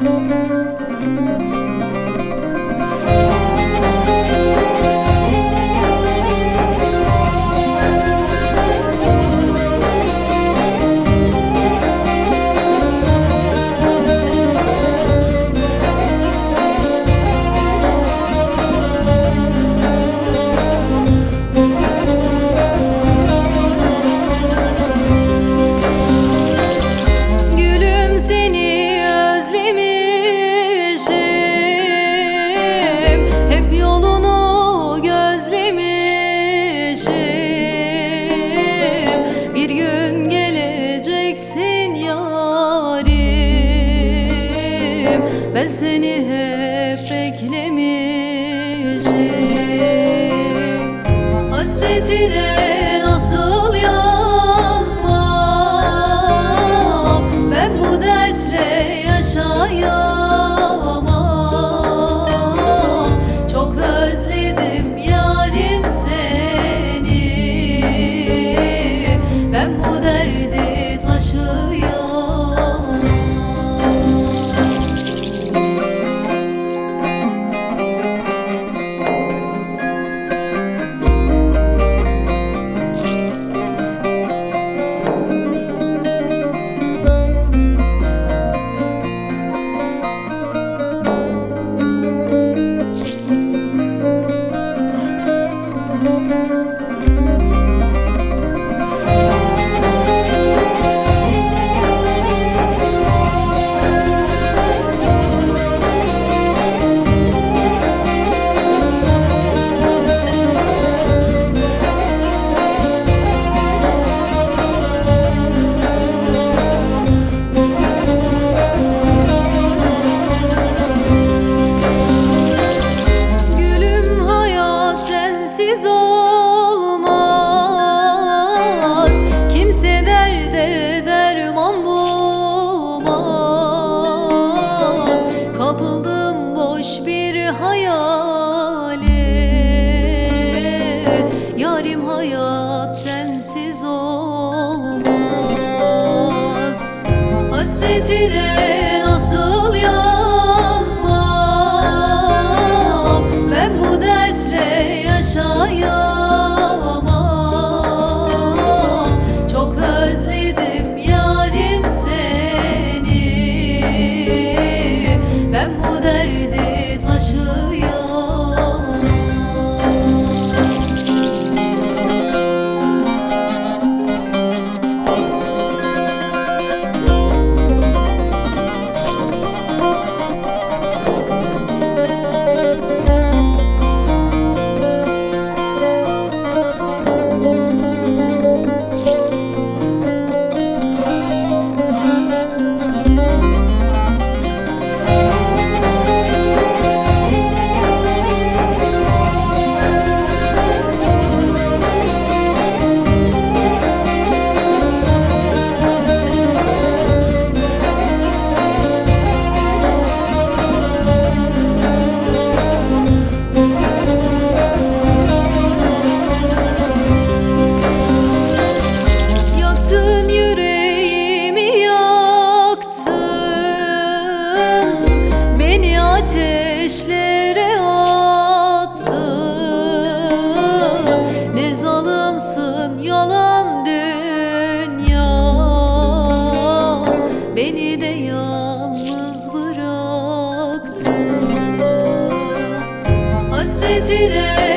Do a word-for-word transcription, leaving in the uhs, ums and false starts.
Ben seni hep beklemişim. Hasretine nasıl yanmam, ben bu dertle yaşayamam. Çok özledim yarim seni, ben bu derdi taşıyamam. Sensiz olmaz, kimse derde derman bulmaz. Kapıldım boş bir hayale, yarim hayat sensiz olmaz. Hasretine nasıl yanmam, ben bu dertle yaşayamam. Çok özledim yarim seni, ben bu derdi taşıyamam. Ateşlere attın, ne zalimsin yalan dünya. Beni de yalnız bıraktın. Hasretine